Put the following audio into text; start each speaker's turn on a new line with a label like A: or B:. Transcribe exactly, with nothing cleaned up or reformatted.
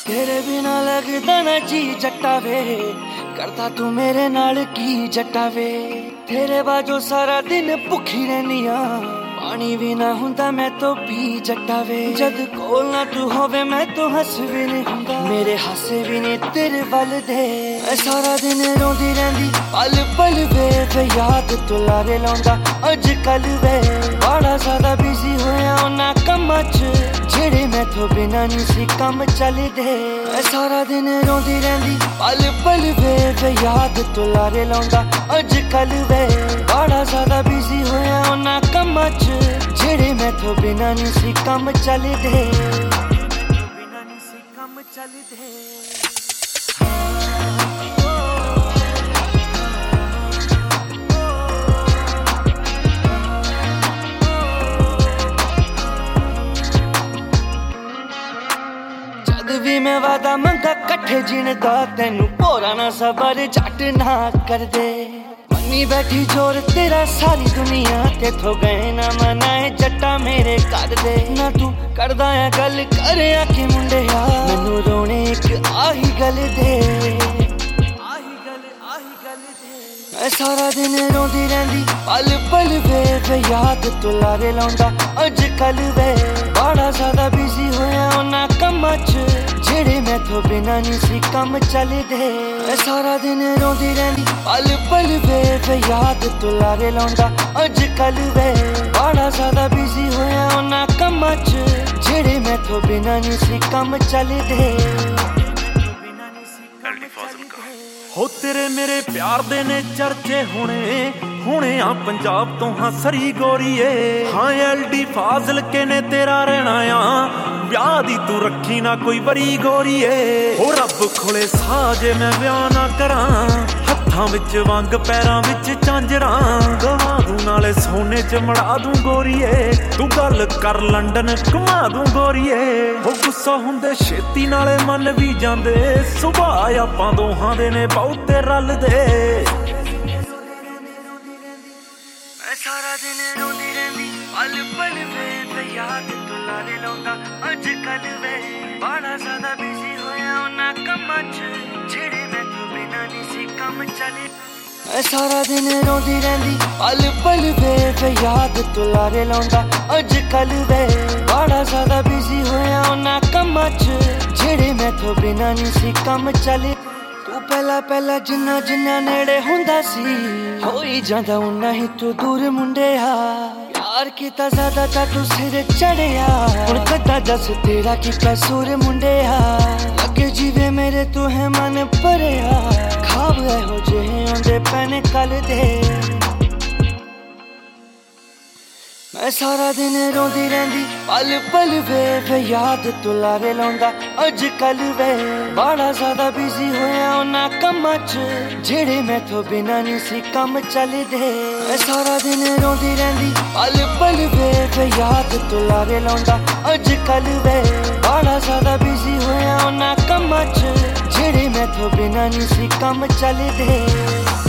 A: तेरे बिना लगदा ना जी जट्टा वे, करता तू मेरे नाल की जट्टा वे। तेरे बाजो सारा दिन भुखी रहनी आ, पानी भी ना हुंदा मैं तो पी जट्टा वे। जद कोल ना तू होवे मैं तो हस भी नहीं हुंदा, मेरे हासे भी नहीं तेरे वल दे। मैं सारा दिन रोंदी रहंदी पल पल वे, वे याद तू लारे लाउंदा अज कल वे। बड़ा ज्यादा बिजी होया उन्हां कम्मां च, जेड़े मैथों बिना नहीं सी कम चलदे। मैं सारा दिन रोंदी रहंदी पल पल वे, वे याद तू लारे लाउंदा अज कल वे। बड़ा ज्यादा बिजी होया उन्हां कम्मां च, जेड़े मैथों बिना नहीं सी कम चलदे, बिना नहीं सी कम चलदे। भी मैं वादा मंगा कट्ठे जीने दा, तेनू भोरा ना सबर झट ना कर दे। मनी बैठी जोर तेरा सारी दुनिया, तेथों गए ना मनाए जट्टा मेरे कर दे। ना तू करदा है गल कर आके मुंडिया, मैनू रोने एक आही गल दे, आही गल आही गल दे। मैं सारा दिन रोंदी रहंदी पल पल वे, वे याद तू लारे लाउंदा अज कल वे। बड़ा ज्यादा बिजी होया उन्हां कम्मां च, जेड़े मैथों बिना नहीं सी कम चलदे। मैं सारा दिन रोंदी रहंदी पल पल वे, वे याद तू लारे लाउंदा अज कल वे। बड़ा ज्यादा बिजी होया उन्हां कम्मां च, जेड़े मैथों बिना नहीं सी कम चलदे।
B: हो तेरे मेरे प्यार दे ने चर्चे होने होने आ पंजाब तो हाँ सरी गोरीए। हाँ एल डी फाजिल के ने तेरा रहना आ, ब्याह दी तू रखी ना कोई बड़ी गोरीए। हो रब खोले साजे मैं ब्याह ना करा, हत्थां विच वंग पैरां विच झांजरां। गवा दूं नाले सोने च मड़ा दूं गोरीए, तू गल कर लंडन घुमा दूं गोरीए। हो गुस्सा हुंदे छेती नाले मन भी जांदे, सुभाऽ आपां दोहां दे ने बहुते रलदे।
A: मैं सारा दिन रोंदी रहंदी पल पल वे, वे याद तू लारे लाउंदा अज कल वे। बड़ा ज्यादा बिजी होया उन्हां कम्मां च, जेड़े मैथों बिना नहीं सी कम चले। मैं सारा दिन रोंदी रहंदी पल पल वे, वे याद तू लारे लाउंदा अज कल वे। बड़ा ज्यादा बिजी होया उन्हां कम्मां च, जेड़े मैथों बिना नहीं सी कम चले। तू पहला पहला जिन्ना जिन्ना नेड़े हुंदा सी, होई जांदा उन्ना ही तू दूर मुंडिया। यार कीता ज्यादा तां तू सिर चढ़िया, हुण कद्दा दस तेरा की कसूर मुंडिया। लगे जीवे मेरे तू है मन भरिया, खाब एहो जेहे आउंदे पैने कल दे। मैं सारा दिन रोंदी रहंदी पल पल वे, वे याद तू लारे लाउंदा अज कल वे। बड़ा ज्यादा बिजी होया उन्हां कम्मां च, जेड़े मैथों बिना नहीं सी कम चलदे। मैं सारा दिन रोंदी रहंदी पल पल वे, वे याद तू लारे लाउंदा अज कल वे। बड़ा ज्यादा बिजी होया उन्हां कम्मां च, जेड़े मैथों बिना नहीं सी कम चलदे।